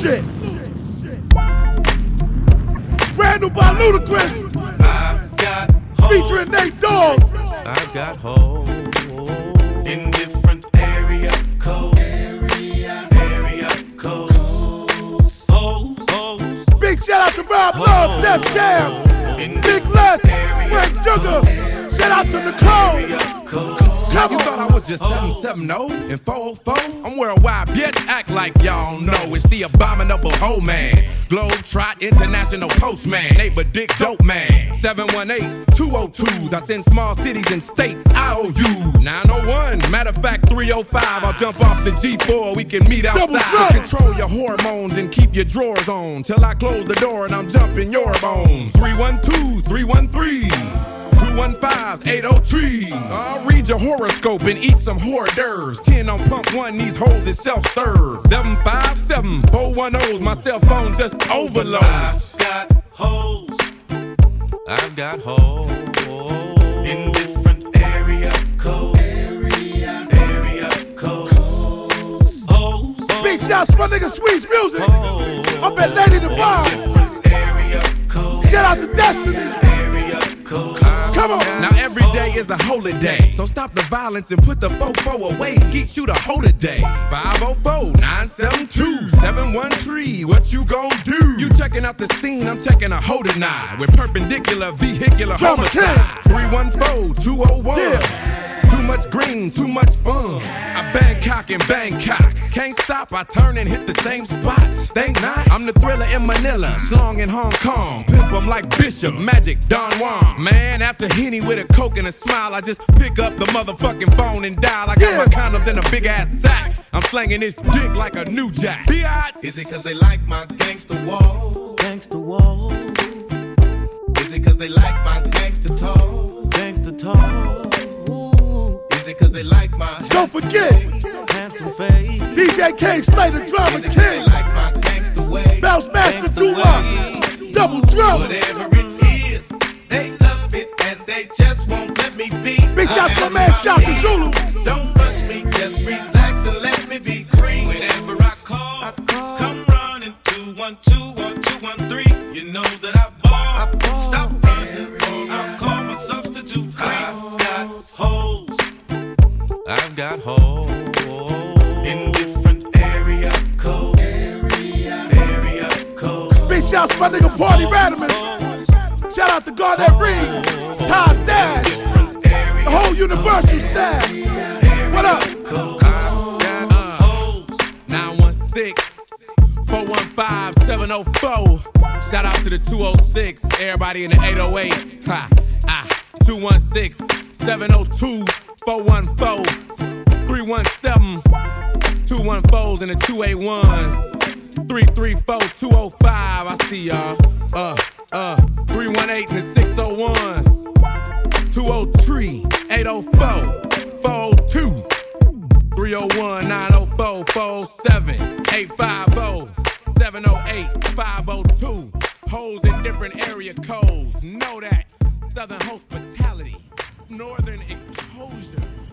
shit. Brand new by Ludacris. I've got hoes. Featuring Nate Dogg. I've got hoes in different area codes. Area codes. Hoes. Big shout out to Rob Love, Def Jam, Big Les, Frank Jugger. Shout out to Nicole. Now you thought I was just 770 and 404? I'm worldwide, bitch. Act like y'all know it's the abominable hoe man. Globetrot International Postman, neighbor dick dope man. 718s, 202s. I send small cities and states IOUs. 901, matter of fact 305. I'll jump off the G4. We can meet outside. Control your hormones and keep your drawers on till I close the door and I'm jumping your bones. 312, 313. 215s, 803. I'll read your horoscope and eat some hors d'oeuvres. 10 on pump 1, these hoes is self-serve. 757, 410s, my cell phone just overloads. I've got hoes. I've got hoes in different area codes. Area codes. Hoes. Big shouts to my nigga Sweet's Music. Up at Lady the Bomb. Area codes. Shout out to Destiny. Area codes. Come on. Now every day is a holiday, so stop the violence and put the fofo away. Skeet shoot a holiday. 504-972-713. What you gon' do? You checking out the scene, I'm checking a hoe tonight. With perpendicular vehicular homicide. 314-201. Yeah. Too much green, too much fun. I Bangkok and Bangkok. Can't stop, I turn and hit the same spot. Think not? I'm the Thriller in Manila, Slong in Hong Kong. Pimp 'em like Bishop, Magic, Don Juan. Man, after Henny with a Coke and a smile, I just pick up the motherfucking phone and dial. I got my condoms in a big ass sack. I'm slanging this dick like a new jack. Biatch. Is it cause they like my gangster wall? Gangster wall. Is it cause they like my gangster talk? Gangster talk. Is it cause they like my Don't forget, handsome face? DJ K Slater, Drama Is it cause King. they like my gangster way? Bounce Master Gangster Doo-Wop. way. Double Drama. Whatever it is, they love it and they just won't let me be. Big shout to my man Shaka Zulu. Don't rush me, just relax and let me be green. Whenever I call, come running 212 or 213. You know that I ball. Stop running or I'll call my substitute queen. I've got hoes in different area codes. Area codes. Big shouts to my nigga Party Radimus. Shout out to Garnett Reed, Todd Dash, the whole Universal staff. What up? 916-415-704. Shout out to the 206, everybody in the 808. 216-702-414. 317, 214s and the 281s. 334-205, I see y'all. 318 and the 601s. 203-804, 402. 301-904-407. 850-708-502. Hoes in different area codes. Know that. Southern hospitality. Northern exposure.